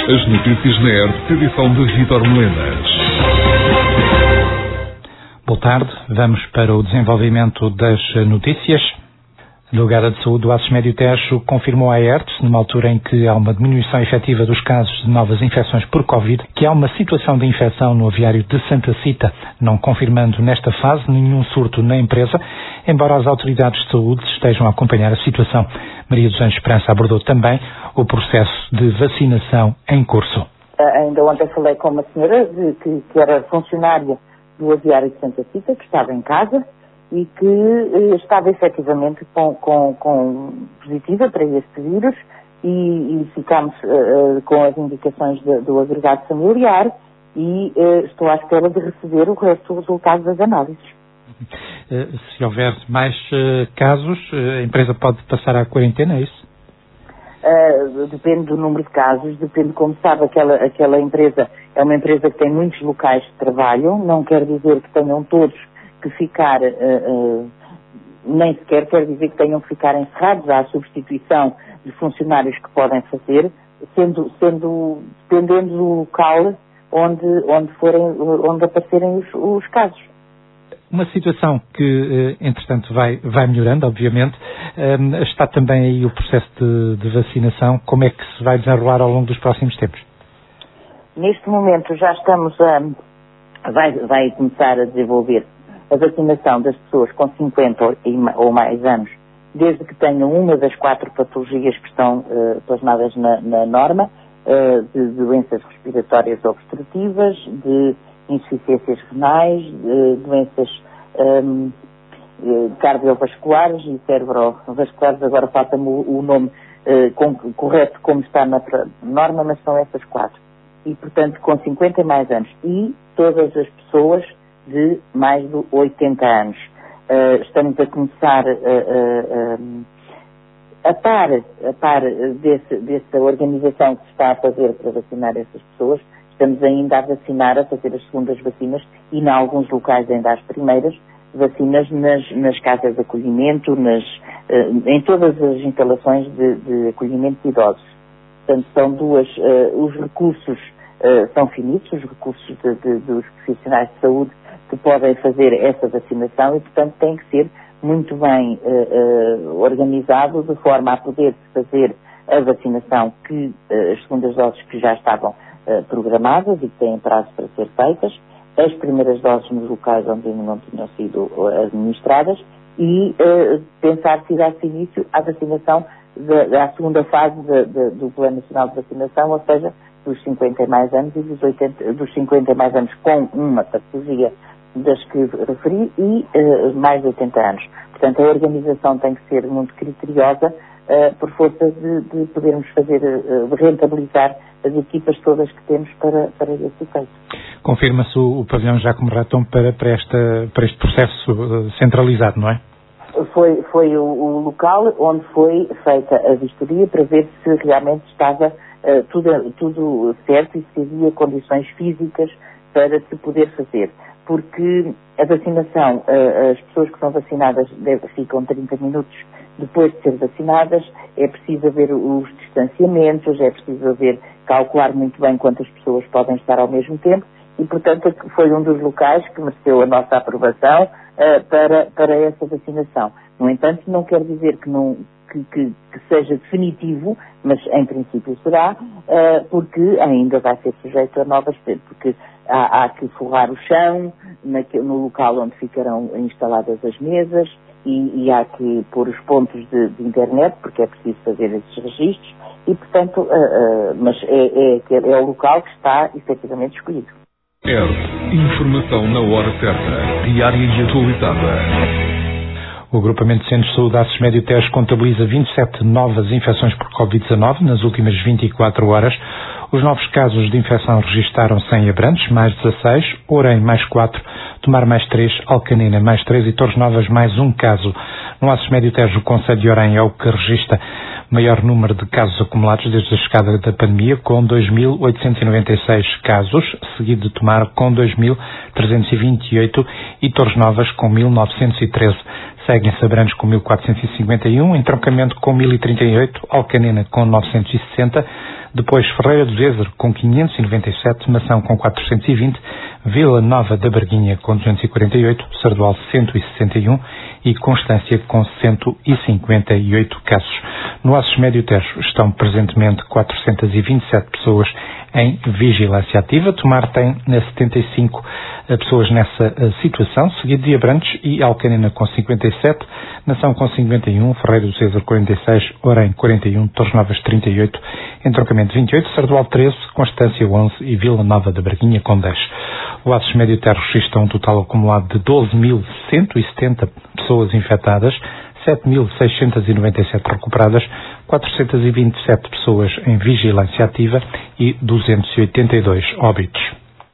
As notícias na ERP, edição de Vítor Melenas. Boa tarde, vamos para o desenvolvimento das notícias. A Delegada de Saúde do ACES Médio Tejo confirmou à ERTS, numa altura em que há uma diminuição efetiva dos casos de novas infecções por Covid, que há uma situação de infecção no aviário de Santa Cita, não confirmando nesta fase nenhum surto na empresa, embora as autoridades de saúde estejam a acompanhar a situação. Maria dos Anjos Esperança abordou também o processo de vacinação em curso. Ainda ontem falei com uma senhora que era funcionária do aviário de Santa Cita, que estava em casa e que estava efetivamente com positiva para este vírus e ficámos com as indicações do agregado familiar e estou à espera de receber o resto dos resultados das análises. Se houver mais casos, a empresa pode passar à quarentena, é isso? Depende do número de casos, depende, como sabe, aquela empresa é uma empresa que tem muitos locais de trabalho, não quer dizer que tenham todos que ficar, nem sequer quer dizer que tenham que ficar encerrados. Há a substituição de funcionários que podem fazer, dependendo do local onde aparecerem os casos. Uma situação que, entretanto, vai melhorando, obviamente. Está também aí o processo de vacinação. Como é que se vai desenrolar ao longo dos próximos tempos? Neste momento já estamos vai começar a desenvolver a vacinação das pessoas com 50 ou mais anos, desde que tenham uma das 4 patologias que estão plasmadas na norma, de doenças respiratórias obstrutivas, de insuficiências renais, doenças cardiovasculares e cerebrovasculares. Agora falta-me o nome correto como está na norma, mas são essas 4. E, portanto, com 50 e mais anos. E todas as pessoas de mais de 80 anos. Estamos a começar a par dessa organização que se está a fazer para vacinar essas pessoas. Estamos ainda a vacinar, a fazer as segundas vacinas e, em alguns locais, ainda as primeiras vacinas nas casas de acolhimento, em todas as instalações de acolhimento de idosos. Portanto, são os recursos são finitos, os recursos dos profissionais de saúde que podem fazer essa vacinação e, portanto, tem que ser muito bem organizado de forma a poder fazer a vacinação as segundas doses que já estavam programadas e que têm prazo para ser feitas, as primeiras doses nos locais onde ainda não tinham sido administradas e pensar se dá-se início à vacinação da segunda fase do Plano Nacional de Vacinação, ou seja, dos 50 e mais anos e dos 50 e mais anos com uma patologia das que referi e mais de 80 anos. Portanto, a organização tem que ser muito criteriosa por força de podermos rentabilizar as equipas todas que temos para esse efeito. Confirma-se o pavilhão Jacome Raton para este processo centralizado, não é? Foi o local onde foi feita a vistoria para ver se realmente estava tudo certo e se havia condições físicas para se poder fazer. Porque a vacinação, as pessoas que são vacinadas ficam 30 minutos depois de ser vacinadas, é preciso haver os distanciamentos, é preciso calcular muito bem quantas pessoas podem estar ao mesmo tempo e, portanto, foi um dos locais que mereceu a nossa aprovação para essa vacinação. No entanto, não quer dizer que seja definitivo, mas em princípio será, porque ainda vai ser sujeito a novas, porque há que forrar o chão no local onde ficarão instaladas as mesas e há que pôr os pontos de internet, porque é preciso fazer esses registros e, portanto, mas é o local que está efetivamente escolhido. Informação na hora certa, diária e atualizada. O Agrupamento de Centros de Saúde ACES Médio Tejo contabiliza 27 novas infecções por Covid-19 nas últimas 24 horas. Os novos casos de infecção registaram-se em Abrantes, mais 16, Orem, mais 4, Tomar, mais 3, Alcanena, mais 3 e Torres Novas, mais 1 caso. No ACES Médio Tejo, o concelho de Orem é o que registra maior número de casos acumulados desde a chegada da pandemia, com 2.896 casos, seguido de Tomar com 2.328 e Torres Novas com 1.913. Seguem-se Abrantes com 1.451, Entroncamento com 1.038, Alcanena com 960, depois Ferreira do Zezer com 597, Mação com 420, Vila Nova da Barguinha com 248, Sardual 161 e Constância com 158 casos. No Aços Médio Tejo estão presentemente 427 pessoas em vigilância ativa. Tomar tem 75 pessoas nessa situação, seguido de Abrantes e Alcanena com 57, Nação com 51, Ferreira do Zezer 46, Orem 41, Torres Novas 38, Entroncamento 28, Sardual 13, Constância 11 e Vila Nova da Barguinha com 10. O Aços Médio Tejo registra um total acumulado de 12.170 pessoas infectadas, 7.697 recuperadas, 427 pessoas em vigilância ativa e 282 óbitos.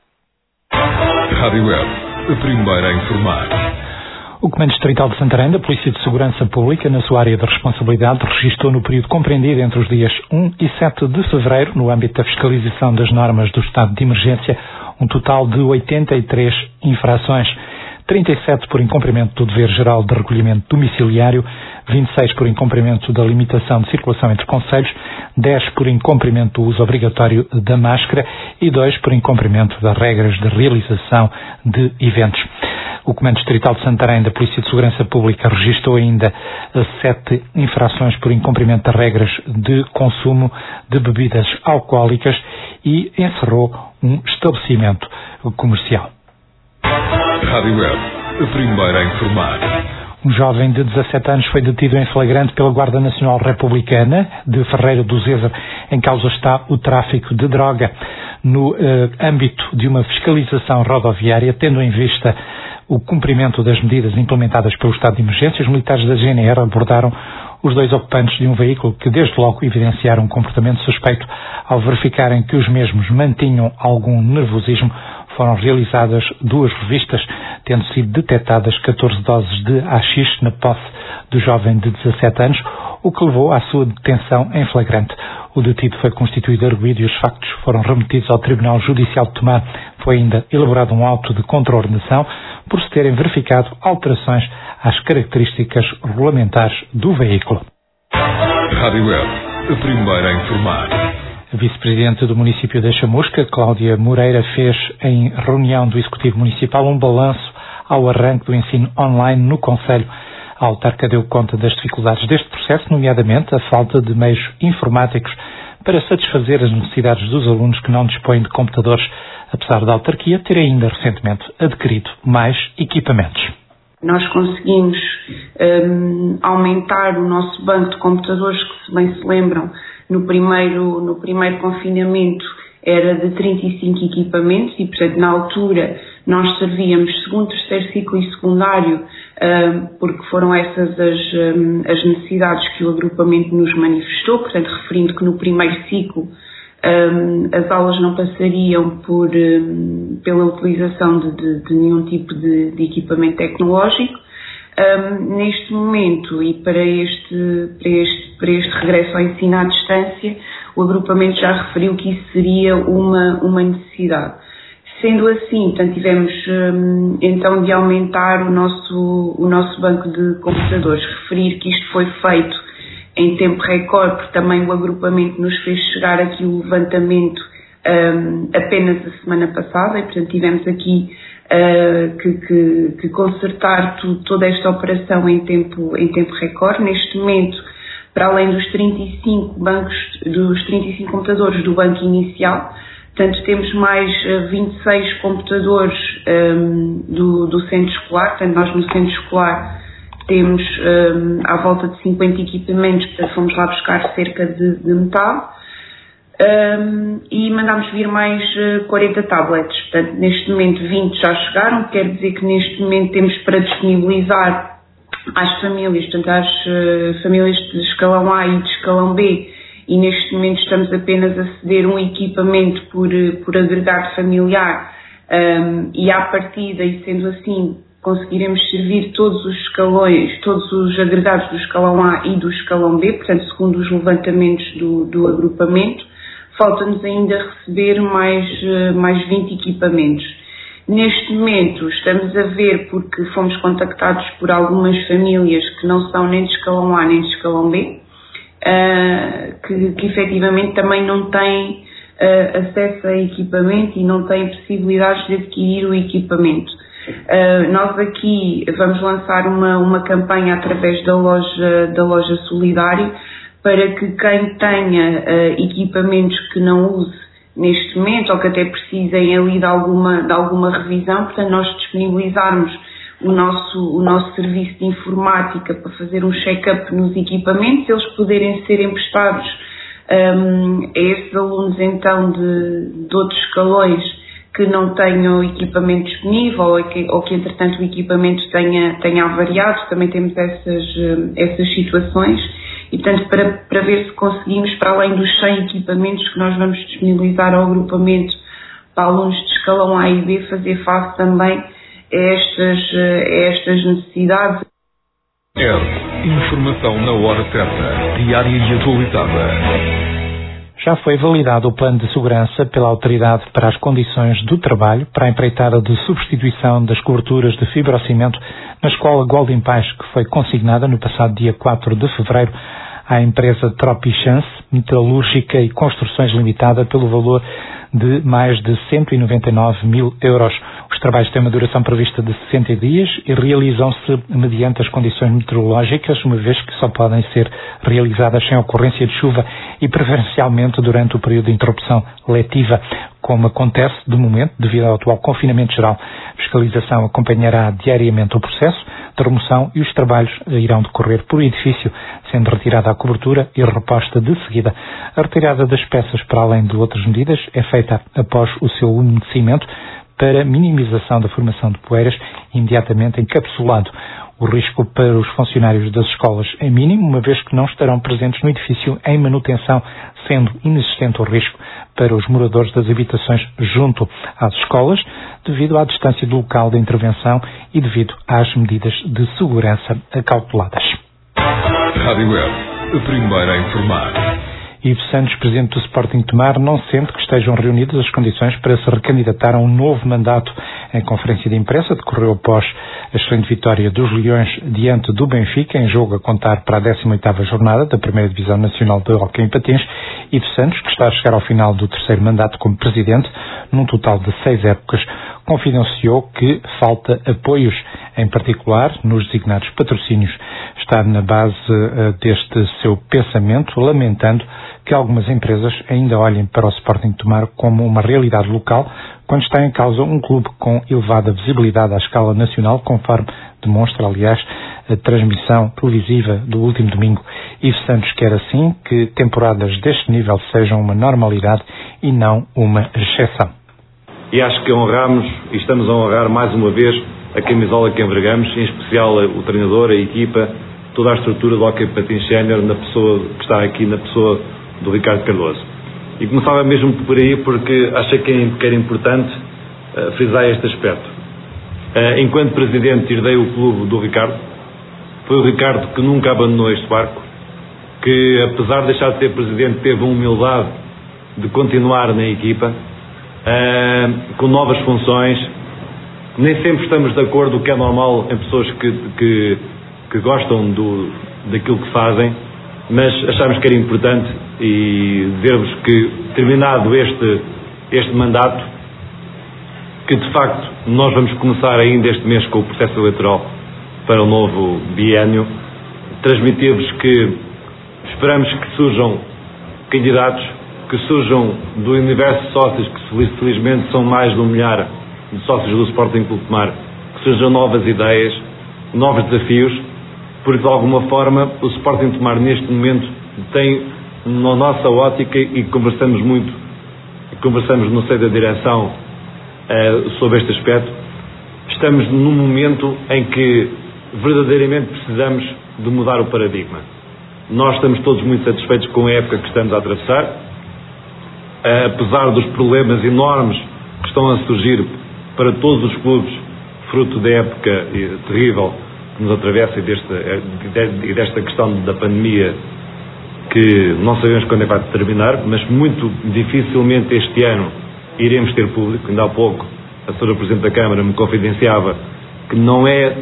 Rádio Web, a primeira a informar. O Comando Distrital de Santarém, da Polícia de Segurança Pública, na sua área de responsabilidade, registou no período compreendido entre os dias 1 e 7 de fevereiro, no âmbito da fiscalização das normas do estado de emergência, um total de 83 infrações. 37 por incumprimento do dever geral de recolhimento domiciliário, 26 por incumprimento da limitação de circulação entre concelhos, 10 por incumprimento do uso obrigatório da máscara e 2 por incumprimento das regras de realização de eventos. O Comando Distrital de Santarém da Polícia de Segurança Pública registrou ainda 7 infrações por incumprimento das regras de consumo de bebidas alcoólicas e encerrou um estabelecimento comercial. Rádio Web, a primeira a informar. Um jovem de 17 anos foi detido em flagrante pela Guarda Nacional Republicana de Ferreira do Zezer. Em causa está o tráfico de droga. No âmbito de uma fiscalização rodoviária, tendo em vista o cumprimento das medidas implementadas pelo estado de emergência, os militares da GNR abordaram os 2 ocupantes de um veículo que desde logo evidenciaram um comportamento suspeito. Ao verificarem que os mesmos mantinham algum nervosismo, foram realizadas 2 revistas, tendo sido detectadas 14 doses de haxixe na posse do jovem de 17 anos, o que levou à sua detenção em flagrante. O detido foi constituído arguido e os factos foram remetidos ao Tribunal Judicial de Tomar. Foi ainda elaborado um auto de contraordenação por se terem verificado alterações às características regulamentares do veículo. Rádio Web, a primeira a informar. A vice-presidente do município de Chamusca, Cláudia Moreira, fez em reunião do Executivo Municipal um balanço ao arranque do ensino online no concelho. A autarca deu conta das dificuldades deste processo, nomeadamente a falta de meios informáticos para satisfazer as necessidades dos alunos que não dispõem de computadores, apesar da autarquia ter ainda recentemente adquirido mais equipamentos. Nós conseguimos aumentar o nosso banco de computadores, que se bem se lembram, no primeiro confinamento era de 35 equipamentos e, portanto, na altura nós servíamos segundo, terceiro ciclo e secundário, porque foram essas as necessidades que o agrupamento nos manifestou, portanto, referindo que no primeiro ciclo as aulas não passariam pela utilização de nenhum tipo de equipamento tecnológico. Neste momento e para este regresso ao ensino à distância, o agrupamento já referiu que isso seria uma necessidade. Sendo assim, portanto, tivemos então de aumentar o nosso banco de computadores. Referir que isto foi feito em tempo recorde, porque também o agrupamento nos fez chegar aqui o levantamento apenas a semana passada e, portanto, tivemos aqui que consertar toda esta operação em tempo recorde. Neste momento, para além dos 35 computadores do banco inicial, portanto, temos mais 26 computadores do centro escolar. Portanto, nós no centro escolar temos à volta de 50 equipamentos, portanto, fomos lá buscar cerca de metade. E mandámos vir mais 40 tablets. Portanto, neste momento 20 já chegaram, quer dizer que neste momento temos para disponibilizar às famílias, portanto às famílias de escalão A e de escalão B, e neste momento estamos apenas a ceder um equipamento por agregado familiar, e à partida, e sendo assim, conseguiremos servir todos os escalões, todos os agregados do escalão A e do escalão B, portanto, segundo os levantamentos do agrupamento. Falta-nos ainda receber mais 20 equipamentos. Neste momento estamos a ver, porque fomos contactados por algumas famílias que não são nem de escalão A nem de escalão B, que efetivamente também não têm acesso a equipamento e não têm possibilidades de adquirir o equipamento. Nós aqui vamos lançar uma campanha através da loja Solidário para que quem tenha equipamentos que não use neste momento ou que até precisem ali de alguma revisão, portanto nós disponibilizarmos o nosso serviço de informática para fazer um check-up nos equipamentos, eles poderem ser emprestados a esses alunos então de outros escalões que não tenham equipamento disponível ou que entretanto o equipamento tenha avariado. Também temos essas situações e portanto para ver se conseguimos, para além dos 100 equipamentos que nós vamos disponibilizar ao agrupamento para alunos de escalão A e B, fazer face também a estas necessidades. Informação na hora certa, diária e atualizada. Já foi validado o plano de segurança pela Autoridade para as Condições do Trabalho para a empreitada de substituição das coberturas de fibrocimento na escola Golden Pais, que foi consignada no passado dia 4 de fevereiro à empresa Tropichance Metalúrgica e Construções Limitada pelo valor de mais de 199 mil euros. Os trabalhos têm uma duração prevista de 60 dias e realizam-se mediante as condições meteorológicas, uma vez que só podem ser realizadas sem ocorrência de chuva e preferencialmente durante o período de interrupção letiva, como acontece de momento devido ao atual confinamento geral. A fiscalização acompanhará diariamente o processo de remoção e os trabalhos irão decorrer por edifício, sendo retirada a cobertura e reposta de seguida. A retirada das peças, para além de outras medidas, é feita após o seu umedecimento para minimização da formação de poeiras imediatamente encapsulado. O risco para os funcionários das escolas é mínimo, uma vez que não estarão presentes no edifício em manutenção, sendo inexistente o risco para os moradores das habitações junto às escolas, devido à distância do local de intervenção e devido às medidas de segurança acauteladas. Rádio Web, a primeira a informar. Ivo Santos, presidente do Sporting Tomar, não sente que estejam reunidas as condições para se recandidatar a um novo mandato. Em conferência de imprensa, decorreu após a excelente vitória dos Leões diante do Benfica, em jogo a contar para a 18ª jornada da Primeira Divisão Nacional de Hóquei em Patins. Ivo Santos, que está a chegar ao final do terceiro mandato como presidente, num total de 6 épocas, confidenciou que falta apoios, em particular nos designados patrocínios. Está na base deste seu pensamento, lamentando que algumas empresas ainda olhem para o Sporting Tomar como uma realidade local, quando está em causa um clube com elevada visibilidade à escala nacional, conforme demonstra, aliás, a transmissão televisiva do último domingo. Ivo Santos quer assim que temporadas deste nível sejam uma normalidade e não uma exceção. E acho que honramos e estamos a honrar mais uma vez a camisola que envergamos, em especial o treinador, a equipa, toda a estrutura do Hóquei Patins Sénior, na pessoa que está aqui, na pessoa do Ricardo Cardoso. E começava mesmo por aí, porque achei que era importante frisar este aspecto. Enquanto presidente herdei o clube do Ricardo, foi o Ricardo que nunca abandonou este barco, que apesar de deixar de ser presidente teve a humildade de continuar na equipa, com novas funções. Nem sempre estamos de acordo, o que é normal em pessoas que gostam daquilo que fazem, mas achámos que era importante e dizer-vos que, terminado este mandato, que de facto nós vamos começar ainda este mês com o processo eleitoral para o novo biénio, transmitir-vos que esperamos que surjam candidatos, que surjam do universo de sócios, que felizmente são mais de 1 milhar de sócios do Sporting Clube Tomar, que surjam novas ideias, novos desafios, porque de alguma forma o Sporting Tomar neste momento tem na nossa ótica, e conversamos muito, conversamos no seio da direção sobre este aspecto, estamos num momento em que verdadeiramente precisamos de mudar o paradigma. Nós estamos todos muito satisfeitos com a época que estamos a atravessar, apesar dos problemas enormes que estão a surgir para todos os clubes, fruto da época terrível que nos atravessa e desta questão da pandemia, que não sabemos quando é que vai terminar, mas muito dificilmente este ano iremos ter público. Ainda há pouco a Sra. Presidente da Câmara me confidenciava que não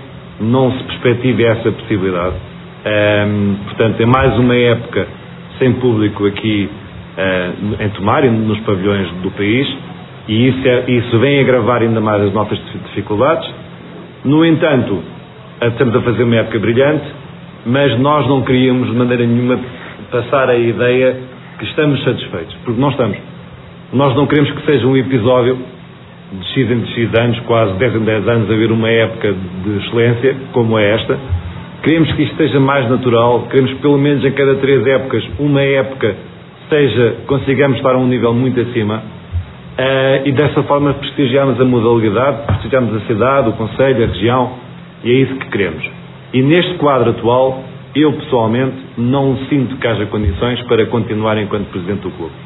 se perspectiva essa possibilidade. Portanto, é mais uma época sem público aqui em Tomar e nos pavilhões do país, e isso vem agravar ainda mais as nossas dificuldades. No entanto, estamos a fazer uma época brilhante, mas nós não queríamos de maneira nenhuma passar a ideia que estamos satisfeitos, porque não estamos. Nós não queremos que seja um episódio de X em X anos, quase 10 em 10 anos, haver uma época de excelência como é esta. Queremos que isto seja mais natural, queremos que pelo menos em cada 3 épocas, uma época consigamos estar a um nível muito acima, e dessa forma prestigiarmos a modalidade, prestigiarmos a cidade, o concelho, a região, e é isso que queremos. E neste quadro atual, eu pessoalmente não sinto que haja condições para continuar enquanto Presidente do Clube.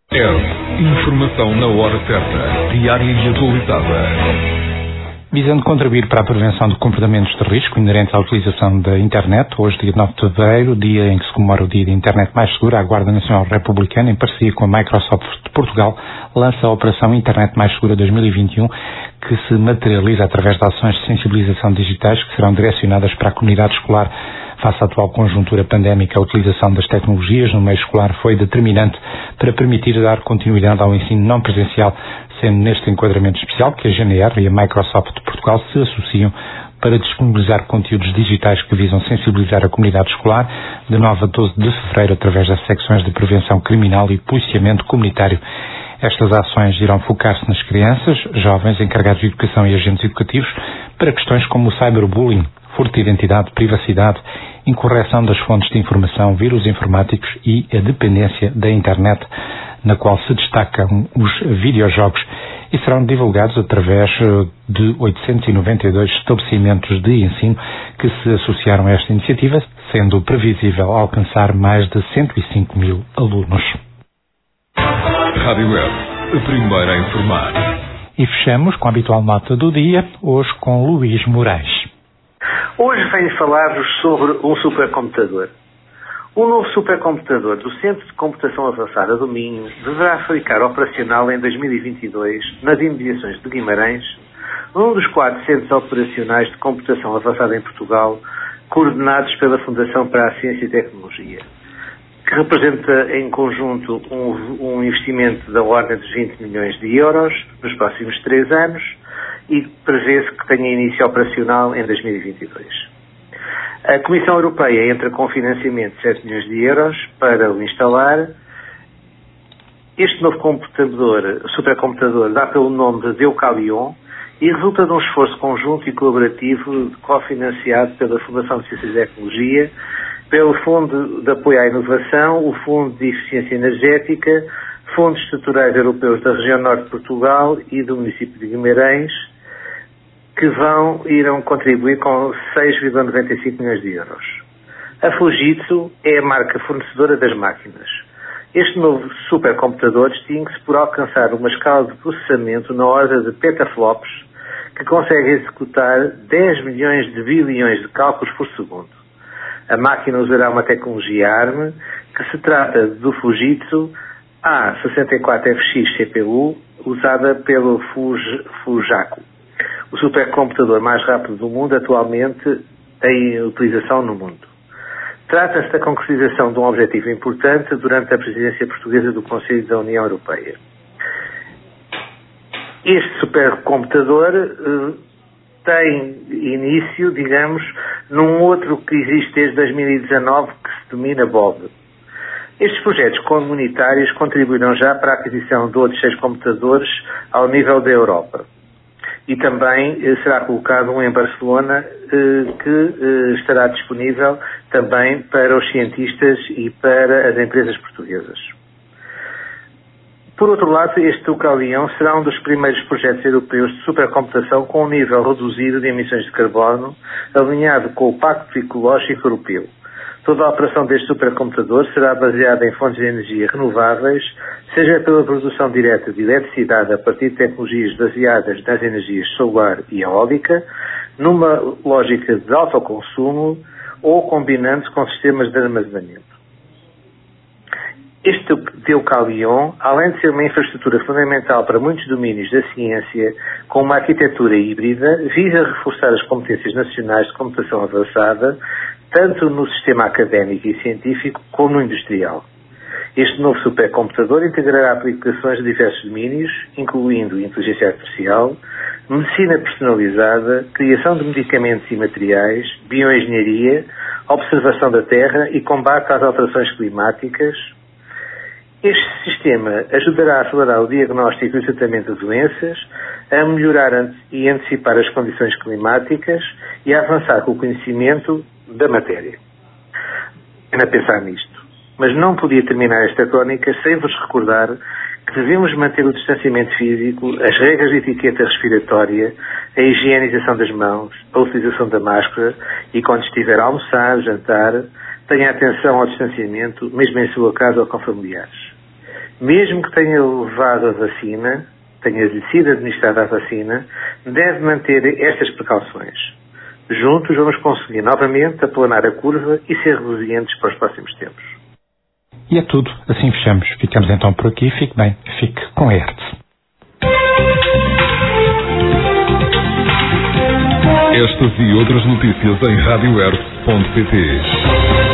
Informação na hora certa, diária e atualizada. Visando contribuir para a prevenção de comportamentos de risco inerentes à utilização da internet, hoje, dia 9 de fevereiro, dia em que se comemora o Dia da Internet Mais Segura, a Guarda Nacional Republicana, em parceria com a Microsoft de Portugal, lança a Operação Internet Mais Segura 2021, que se materializa através de ações de sensibilização digitais que serão direcionadas para a comunidade escolar. Face à atual conjuntura pandémica, a utilização das tecnologias no meio escolar foi determinante para permitir dar continuidade ao ensino não presencial, sendo neste enquadramento especial que a GNR e a Microsoft de Portugal se associam para disponibilizar conteúdos digitais que visam sensibilizar a comunidade escolar de 9 a 12 de fevereiro através das secções de prevenção criminal e policiamento comunitário. Estas ações irão focar-se nas crianças, jovens, encarregados de educação e agentes educativos para questões como o cyberbullying, furto de identidade, privacidade, incorreção das fontes de informação, vírus informáticos e a dependência da internet, na qual se destacam os videojogos, e serão divulgados através de 892 estabelecimentos de ensino que se associaram a esta iniciativa, sendo previsível alcançar mais de 105 mil alunos. Rádio Web, a primeira a informar. E fechamos com a habitual nota do dia, hoje com Luís Moraes. Hoje venho falar-vos sobre um supercomputador. O novo supercomputador do Centro de Computação Avançada do Minho deverá ficar operacional em 2022 nas imediações de Guimarães, um dos 4 centros operacionais de computação avançada em Portugal, coordenados pela Fundação para a Ciência e Tecnologia, que representa em conjunto um investimento da ordem de 20 milhões de euros nos próximos 3 anos e prevê-se que tenha início operacional em 2022. A Comissão Europeia entra com financiamento de 7 milhões de euros para o instalar. Este novo supercomputador dá pelo nome de Deucalion e resulta de um esforço conjunto e colaborativo cofinanciado pela Fundação de Ciência e Tecnologia, pelo Fundo de Apoio à Inovação, o Fundo de Eficiência Energética, Fundos Estruturais Europeus da Região Norte de Portugal e do município de Guimarães, que irão contribuir com 6,95 milhões de euros. A Fujitsu é a marca fornecedora das máquinas. Este novo supercomputador distingue-se por alcançar uma escala de processamento na ordem de petaflops, que consegue executar 10 milhões de bilhões de cálculos por segundo. A máquina usará uma tecnologia ARM, que se trata do Fujitsu A64FX CPU, usada pelo Fujaku, o supercomputador mais rápido do mundo atualmente em utilização no mundo. Trata-se da concretização de um objetivo importante durante a presidência portuguesa do Conselho da União Europeia. Este supercomputador tem início, digamos, num outro que existe desde 2019, que se denomina BOB. Estes projetos comunitários contribuirão já para a aquisição de outros 6 computadores ao nível da Europa. E também será colocado um em Barcelona que estará disponível também para os cientistas e para as empresas portuguesas. Por outro lado, este Deucalion será um dos primeiros projetos europeus de supercomputação com um nível reduzido de emissões de carbono, alinhado com o Pacto Ecológico Europeu. Toda a operação deste supercomputador será baseada em fontes de energia renováveis, seja pela produção direta de eletricidade a partir de tecnologias baseadas nas energias solar e eólica, numa lógica de autoconsumo ou combinando-se com sistemas de armazenamento. Este Deucalion, além de ser uma infraestrutura fundamental para muitos domínios da ciência, com uma arquitetura híbrida, visa reforçar as competências nacionais de computação avançada, tanto no sistema académico e científico como no industrial. Este novo supercomputador integrará aplicações de diversos domínios, incluindo inteligência artificial, medicina personalizada, criação de medicamentos e materiais, bioengenharia, observação da Terra e combate às alterações climáticas. Este sistema ajudará a acelerar o diagnóstico e o tratamento de doenças, a melhorar e antecipar as condições climáticas e a avançar com o conhecimento da matéria. É pensar nisto. Mas não podia terminar esta crónica sem vos recordar que devemos manter o distanciamento físico, as regras de etiqueta respiratória, a higienização das mãos, a utilização da máscara e, quando estiver a almoçar, jantar, tenha atenção ao distanciamento, mesmo em sua casa ou com familiares. Mesmo que tenha levado a vacina, tenha sido administrada a vacina, deve manter estas precauções. Juntos vamos conseguir novamente aplanar a curva e ser resilientes para os próximos tempos. E é tudo. Assim fechamos. Ficamos então por aqui. Fique bem. Fique com a ERTE. Estas e outras notícias em radioerte.pt.